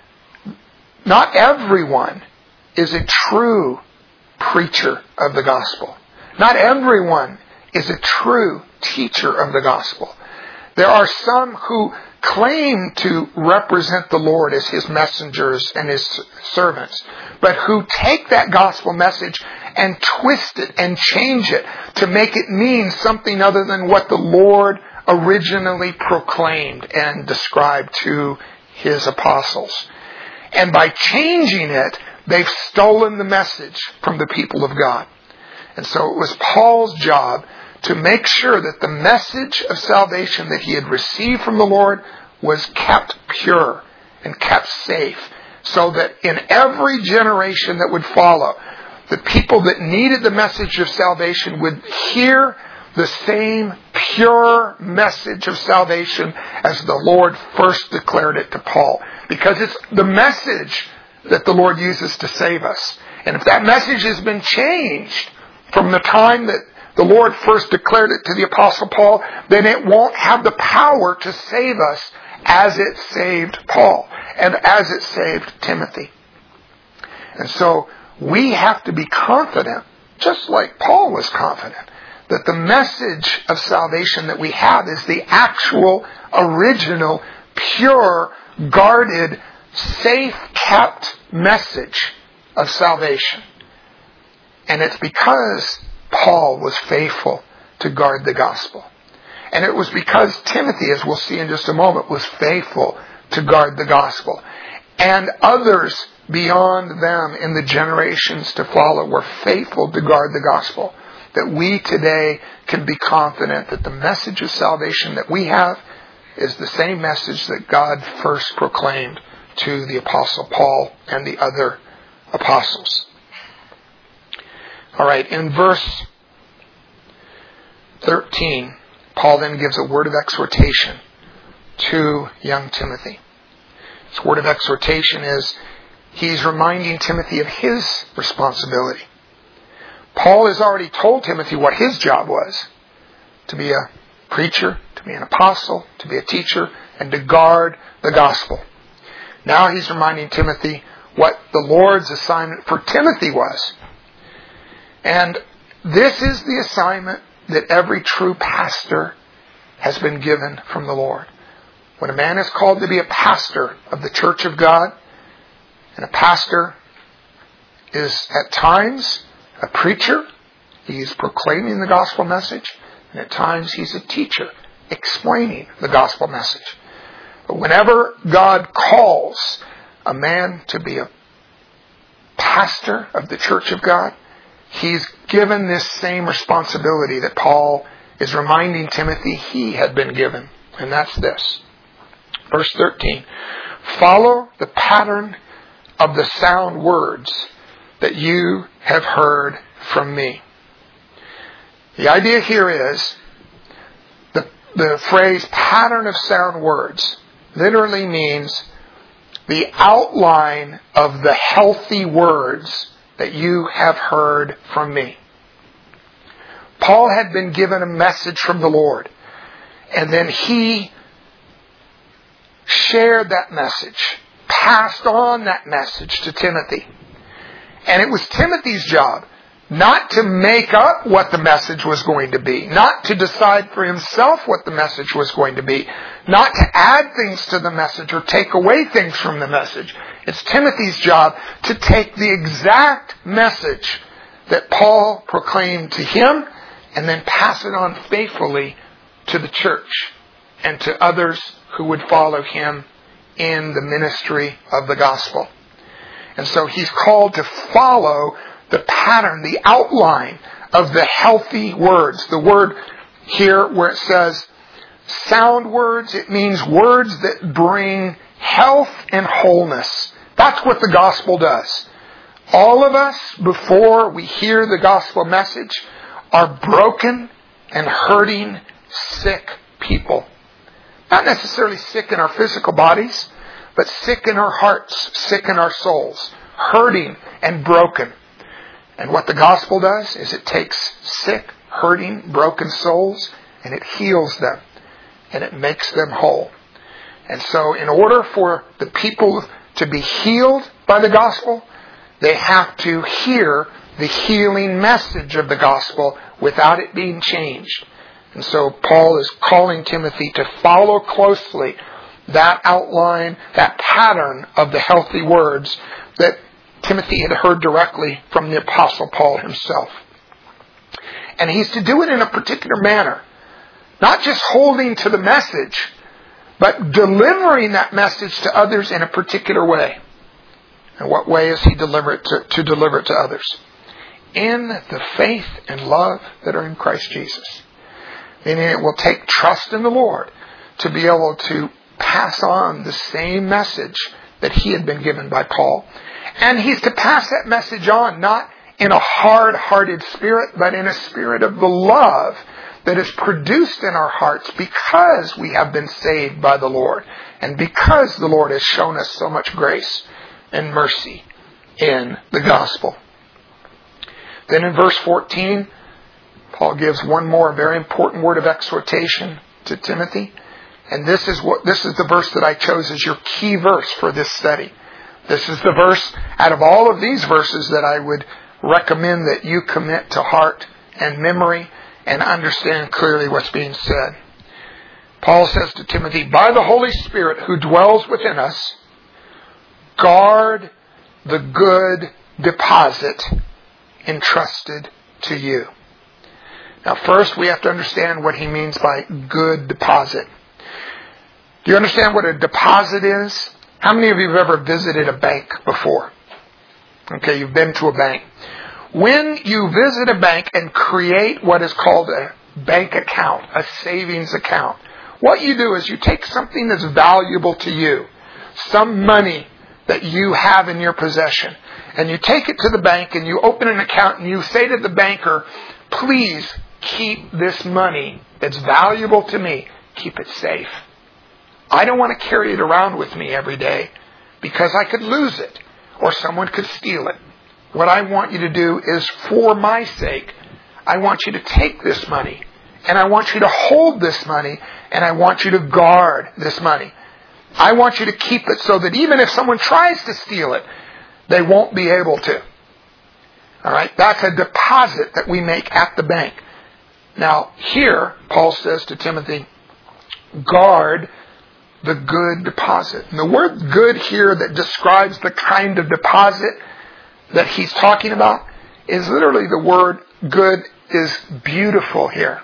not everyone is a true preacher of the gospel. Not everyone is a true teacher of the gospel. There are some who claim to represent the Lord as His messengers and His servants, but who take that gospel message and twist it and change it to make it mean something other than what the Lord originally proclaimed and described to His apostles. And by changing it, they've stolen the message from the people of God. And so it was Paul's job to make sure that the message of salvation that he had received from the Lord was kept pure and kept safe, so that in every generation that would follow, the people that needed the message of salvation would hear the same pure message of salvation as the Lord first declared it to Paul. Because it's the message that the Lord uses to save us. And if that message has been changed from the time that the Lord first declared it to the Apostle Paul, then it won't have the power to save us as it saved Paul and as it saved Timothy. And so we have to be confident, just like Paul was confident, that the message of salvation that we have is the actual, original, pure, guarded, safe-kept message of salvation. And it's because Paul was faithful to guard the gospel. And it was because Timothy, as we'll see in just a moment, was faithful to guard the gospel. And others beyond them in the generations to follow were faithful to guard the gospel. That we today can be confident that the message of salvation that we have is the same message that God first proclaimed to the Apostle Paul and the other apostles. All right, in verse 13, Paul then gives a word of exhortation to young Timothy. This word of exhortation is he's reminding Timothy of his responsibility. Paul has already told Timothy what his job was, to be a preacher, to be an apostle, to be a teacher, and to guard the gospel. Now he's reminding Timothy what the Lord's assignment for Timothy was. And this is the assignment that every true pastor has been given from the Lord. When a man is called to be a pastor of the church of God, and a pastor is at times a preacher, he's proclaiming the gospel message, and at times he's a teacher explaining the gospel message. But whenever God calls a man to be a pastor of the church of God, he's given this same responsibility that Paul is reminding Timothy he had been given. And that's this. Verse 13. Follow the pattern of the sound words that you have heard from me. The idea here is the phrase pattern of sound words literally means the outline of the healthy words that you have heard from me. Paul had been given a message from the Lord, and then he shared that message, passed on that message to Timothy. And it was Timothy's job not to make up what the message was going to be, not to decide for himself what the message was going to be, not to add things to the message or take away things from the message. It's Timothy's job to take the exact message that Paul proclaimed to him and then pass it on faithfully to the church and to others who would follow him in the ministry of the gospel. And so he's called to follow the pattern, the outline of the healthy words. The word here where it says sound words, it means words that bring health and wholeness. That's what the gospel does. All of us, before we hear the gospel message, are broken and hurting, sick people. Not necessarily sick in our physical bodies, but sick in our hearts, sick in our souls, hurting and broken. And what the gospel does is it takes sick, hurting, broken souls and it heals them and it makes them whole. And so in order for the people to be healed by the gospel, they have to hear the healing message of the gospel without it being changed. And so Paul is calling Timothy to follow closely that outline, that pattern of the healthy words that Timothy had heard directly from the Apostle Paul himself. And he's to do it in a particular manner. Not just holding to the message, but delivering that message to others in a particular way. And what way is he to deliver it to others? In the faith and love that are in Christ Jesus. Meaning it will take trust in the Lord to be able to pass on the same message that he had been given by Paul. And he's to pass that message on not in a hard-hearted spirit, but in a spirit of the love that is produced in our hearts because we have been saved by the Lord and because the Lord has shown us so much grace and mercy in the gospel. Then in verse 14, Paul gives one more very important word of exhortation to Timothy. And this is the verse that I chose as your key verse for this study. This is the verse out of all of these verses that I would recommend that you commit to heart and memory and understand clearly what's being said. Paul says to Timothy, by the Holy Spirit who dwells within us, guard the good deposit entrusted to you. Now first we have to understand what he means by good deposit. Do you understand what a deposit is? How many of you have ever visited a bank before? Okay, you've been to a bank. When you visit a bank and create what is called a bank account, a savings account, what you do is you take something that's valuable to you, some money that you have in your possession, and you take it to the bank and you open an account and you say to the banker, please keep this money that's valuable to me, keep it safe. I don't want to carry it around with me every day because I could lose it or someone could steal it. What I want you to do is, for my sake, I want you to take this money and I want you to hold this money, and I want you to guard this money. I want you to keep it so that even if someone tries to steal it, they won't be able to. All right? That's a deposit that we make at the bank. Now, here, Paul says to Timothy, guard the good deposit. And the word good here that describes the kind of deposit that he's talking about is literally the word good is beautiful here.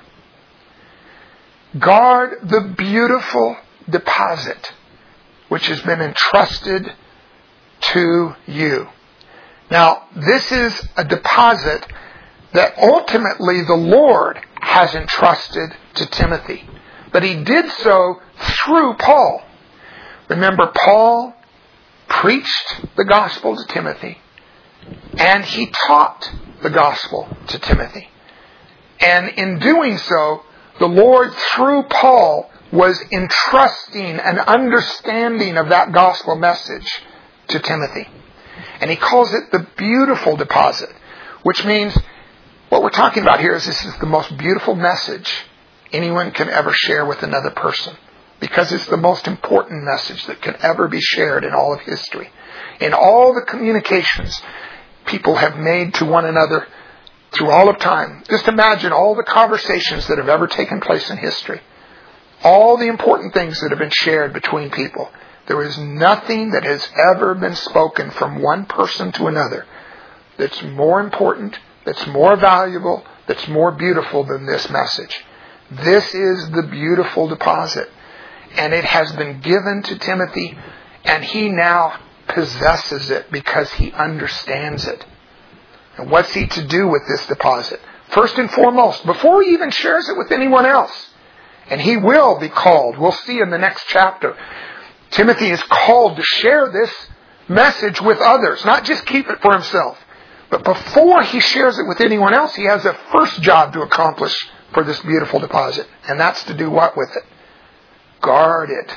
Guard the beautiful deposit which has been entrusted to you. Now, this is a deposit that ultimately the Lord has entrusted to Timothy. But he did so through Paul. Remember, Paul preached the gospel to Timothy, and he taught the gospel to Timothy. And in doing so, the Lord, through Paul, was entrusting an understanding of that gospel message to Timothy. And he calls it the beautiful deposit, which means what we're talking about here is this is the most beautiful message anyone can ever share with another person, because it's the most important message that can ever be shared in all of history. In all the communications people have made to one another through all of time, just imagine all the conversations that have ever taken place in history. All the important things that have been shared between people. There is nothing that has ever been spoken from one person to another that's more important, that's more valuable, that's more beautiful than this message. This is the beautiful deposit. And it has been given to Timothy, and he now possesses it because he understands it. And what's he to do with this deposit? First and foremost, before he even shares it with anyone else, and he will be called, we'll see in the next chapter, Timothy is called to share this message with others, not just keep it for himself. But before he shares it with anyone else, he has a first job to accomplish for this beautiful deposit. And that's to do what with it? Guard it.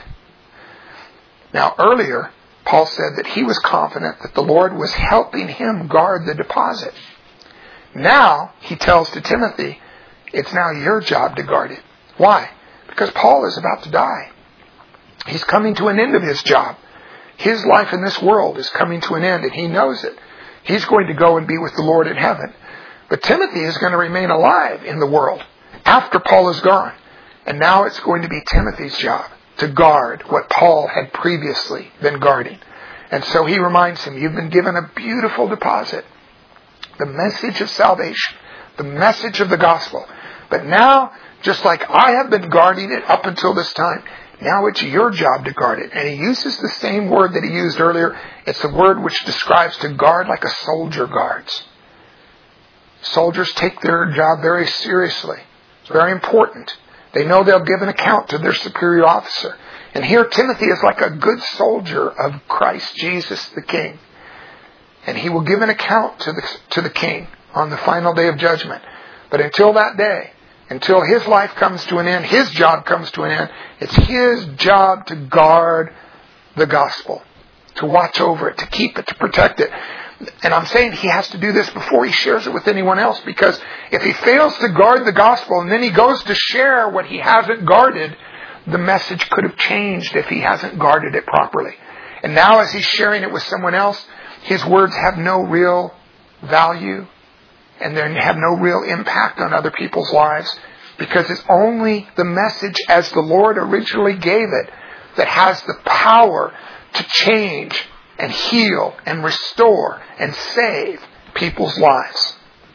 Now earlier, Paul said that he was confident that the Lord was helping him guard the deposit. Now, he tells to Timothy, it's now your job to guard it. Why? Because Paul is about to die. He's coming to an end of his job. His life in this world is coming to an end, and he knows it. He's going to go and be with the Lord in heaven. But Timothy is going to remain alive in the world after Paul is gone. And now it's going to be Timothy's job to guard what Paul had previously been guarding. And so he reminds him, you've been given a beautiful deposit. The message of salvation. The message of the gospel. But now, just like I have been guarding it up until this time, now it's your job to guard it. And he uses the same word that he used earlier. It's the word which describes to guard like a soldier guards. Soldiers take their job very seriously. It's very important. They know they'll give an account to their superior officer. And here Timothy is like a good soldier of Christ Jesus the King. And he will give an account to the King on the final day of judgment. But until that day, until his life comes to an end, his job comes to an end, it's his job to guard the gospel, to watch over it, to keep it, to protect it. And I'm saying he has to do this before he shares it with anyone else, because if he fails to guard the gospel and then he goes to share what he hasn't guarded, the message could have changed if he hasn't guarded it properly. And now as he's sharing it with someone else, his words have no real value and they have no real impact on other people's lives, because it's only the message as the Lord originally gave it that has the power to change and heal and restore and save people's lives.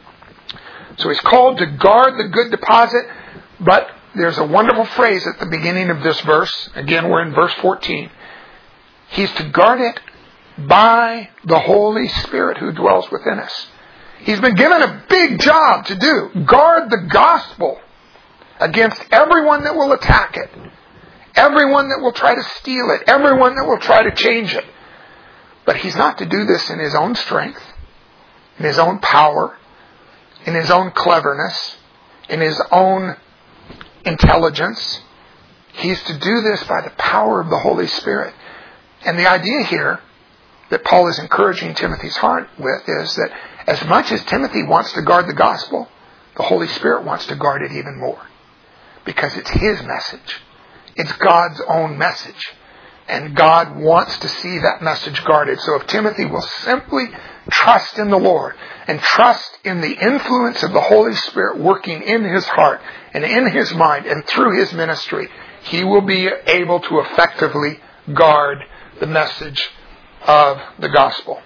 So he's called to guard the good deposit, but there's a wonderful phrase at the beginning of this verse. Again, we're in verse 14. He's to guard it by the Holy Spirit who dwells within us. He's been given a big job to do. Guard the gospel against everyone that will attack it. Everyone that will try to steal it. Everyone that will try to change it. But he's not to do this in his own strength, in his own power, in his own cleverness, in his own intelligence. He's to do this by the power of the Holy Spirit. And the idea here that Paul is encouraging Timothy's heart with is that as much as Timothy wants to guard the gospel, the Holy Spirit wants to guard it even more. because it's His message. It's God's own message. And God wants to see that message guarded. So if Timothy will simply trust in the Lord and trust in the influence of the Holy Spirit working in his heart and in his mind and through his ministry, he will be able to effectively guard the message of the gospel.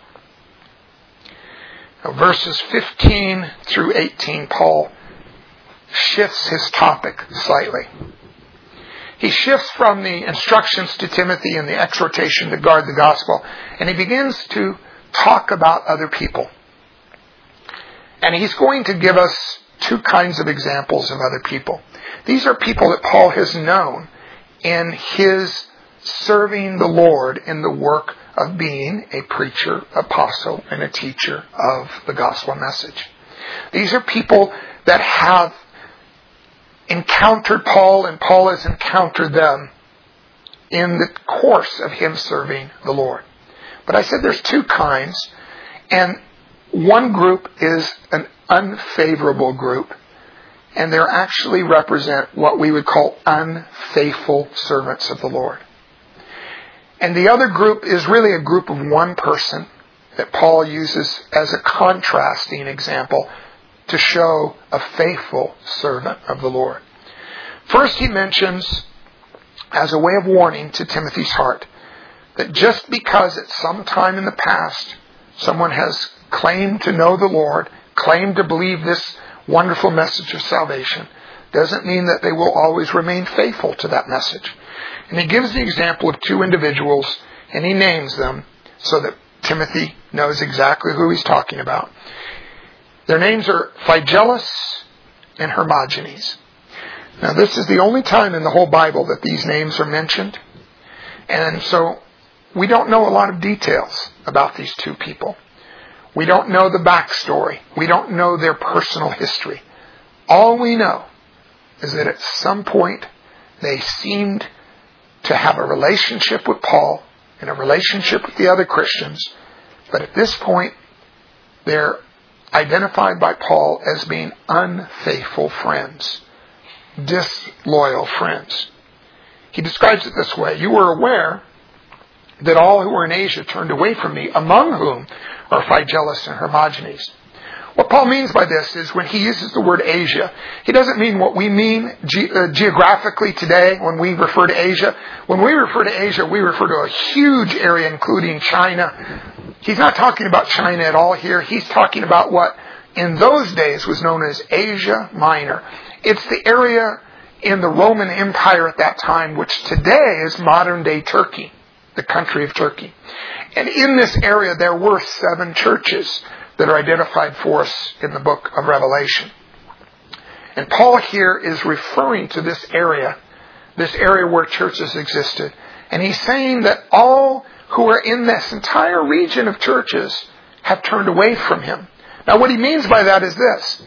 Now, verses 15 through 18, Paul shifts his topic slightly. He shifts from the instructions to Timothy and the exhortation to guard the gospel, and he begins to talk about other people. And he's going to give us two kinds of examples of other people. These are people that Paul has known in his serving the Lord in the work of being a preacher, apostle, and a teacher of the gospel message. These are people that have encountered Paul, and Paul has encountered them in the course of him serving the Lord. But I said there's two kinds, and one group is an unfavorable group, and they actually represent what we would call unfaithful servants of the Lord. And the other group is really a group of one person that Paul uses as a contrasting example to show a faithful servant of the Lord. First, he mentions, as a way of warning to Timothy's heart, that just because at some time in the past someone has claimed to know the Lord, claimed to believe this wonderful message of salvation, doesn't mean that they will always remain faithful to that message. And he gives the example of two individuals, and he names them so that Timothy knows exactly who he's talking about. Their names are Phygellus and Hermogenes. Now, this is the only time in the whole Bible that these names are mentioned. And so we don't know a lot of details about these two people. We don't know the backstory. We don't know their personal history. All we know is that at some point they seemed to have a relationship with Paul and a relationship with the other Christians. But at this point, they're identified by Paul as being unfaithful friends, disloyal friends. He describes it this way: you were aware that all who were in Asia turned away from me, among whom are Phygellus and Hermogenes. What Paul means by this is when he uses the word Asia, he doesn't mean what we mean geographically today when we refer to Asia. When we refer to Asia, we refer to a huge area including China. He's not talking about China at all here. He's talking about what in those days was known as Asia Minor. It's the area in the Roman Empire at that time, which today is modern-day Turkey, the country of Turkey. And in this area, there were 7 churches that are identified for us in the book of Revelation. And Paul here is referring to this area where churches existed. And he's saying that all who are in this entire region of churches have turned away from him. Now, what he means by that is this.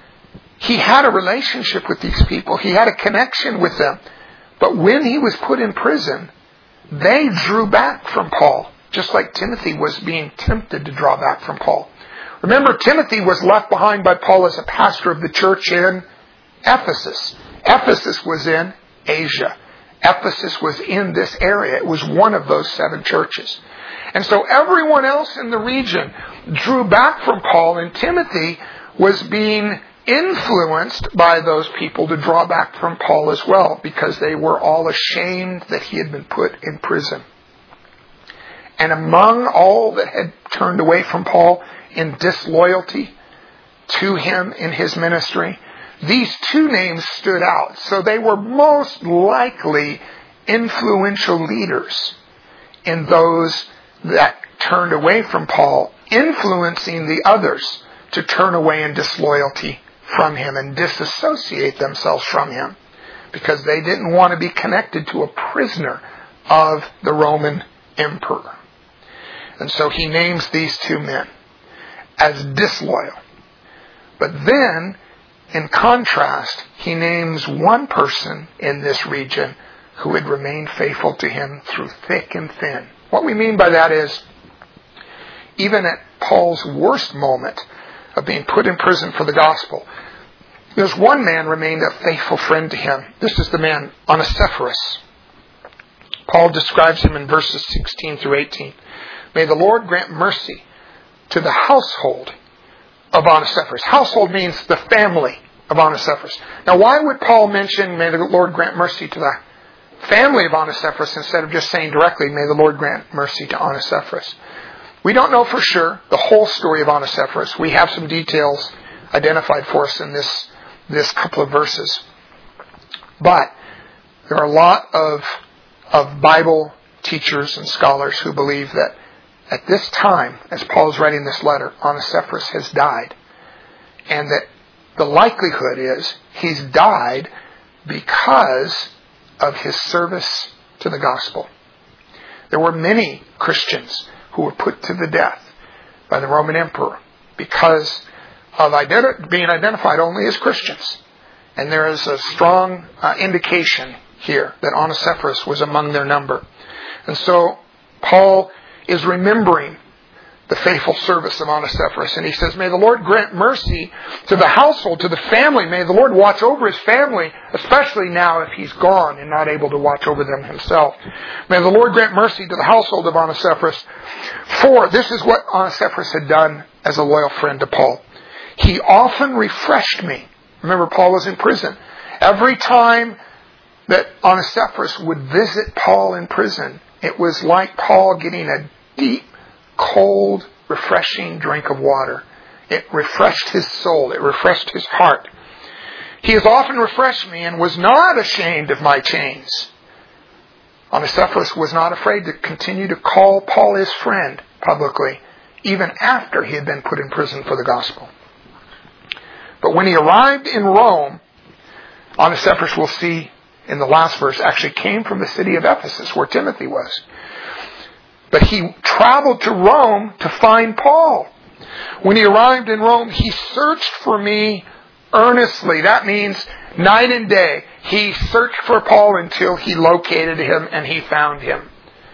He had a relationship with these people. He had a connection with them. But when he was put in prison, they drew back from Paul, just like Timothy was being tempted to draw back from Paul. Remember, Timothy was left behind by Paul as a pastor of the church in Ephesus. Ephesus was in Asia. Ephesus was in this area. It was one of those 7 churches. And so everyone else in the region drew back from Paul, and Timothy was being influenced by those people to draw back from Paul as well, because they were all ashamed that he had been put in prison. And among all that had turned away from Paul in disloyalty to him in his ministry, these 2 names stood out. So they were most likely influential leaders in those that turned away from Paul, influencing the others to turn away in disloyalty from him and disassociate themselves from him, because they didn't want to be connected to a prisoner of the Roman emperor. And so he names these 2 men as disloyal. But then, in contrast, he names one person in this region who had remained faithful to him through thick and thin. What we mean by that is, even at Paul's worst moment of being put in prison for the gospel, There's one man remained a faithful friend to him. This is the man Onesiphorus. Paul describes him in verses 16 through 18. May the Lord grant mercy to the household of Onesiphorus. Household means the family of Onesiphorus. Now, why would Paul mention, may the Lord grant mercy to the family of Onesiphorus instead of just saying directly, may the Lord grant mercy to Onesiphorus? We don't know for sure the whole story of Onesiphorus. We have some details identified for us in this couple of verses. But there are a lot of Bible teachers and scholars who believe that at this time, as Paul is writing this letter, Onesiphorus has died. And that the likelihood is he's died because of his service to the gospel. There were many Christians who were put to the death by the Roman emperor because of being identified only as Christians. And there is a strong indication here that Onesiphorus was among their number. And so Paul is remembering the faithful service of Onesiphorus. And he says, may the Lord grant mercy to the household, to the family. May the Lord watch over his family, especially now if he's gone and not able to watch over them himself. May the Lord grant mercy to the household of Onesiphorus. For this is what Onesiphorus had done as a loyal friend to Paul. He often refreshed me. Remember, Paul was in prison. Every time that Onesiphorus would visit Paul in prison, it was like Paul getting a deep, cold, refreshing drink of water. It refreshed his soul. It refreshed his heart. He has often refreshed me and was not ashamed of my chains. Onesiphorus was not afraid to continue to call Paul his friend publicly, even after he had been put in prison for the gospel. But when he arrived in Rome, Onesiphorus, we'll see in the last verse, actually came from the city of Ephesus, where Timothy was. But he traveled to Rome to find Paul. When he arrived in Rome, he searched for me earnestly. That means night and day. He searched for Paul until he located him and he found him.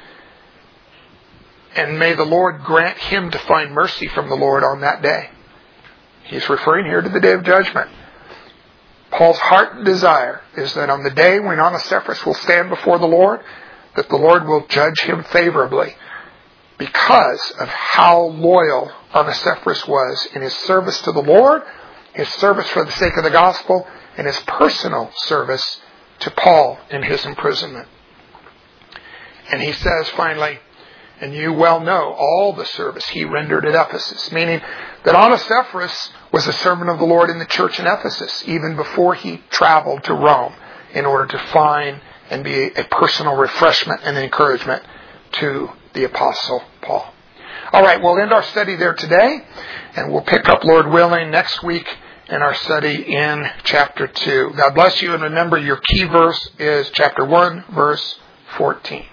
And may the Lord grant him to find mercy from the Lord on that day. He's referring here to the day of judgment. Paul's heart and desire is that on the day when Onesiphorus will stand before the Lord, that the Lord will judge him favorably because of how loyal Onesiphorus was in his service to the Lord, his service for the sake of the gospel, and his personal service to Paul in his imprisonment. And he says finally, and you well know all the service he rendered at Ephesus, meaning that Onesiphorus was a servant of the Lord in the church in Ephesus, even before he traveled to Rome in order to find and be a personal refreshment and encouragement to the Apostle Paul. All right, we'll end our study there today, and we'll pick up, Lord willing, next week in our study in chapter 2. God bless you, and remember your key verse is chapter 1, verse 14.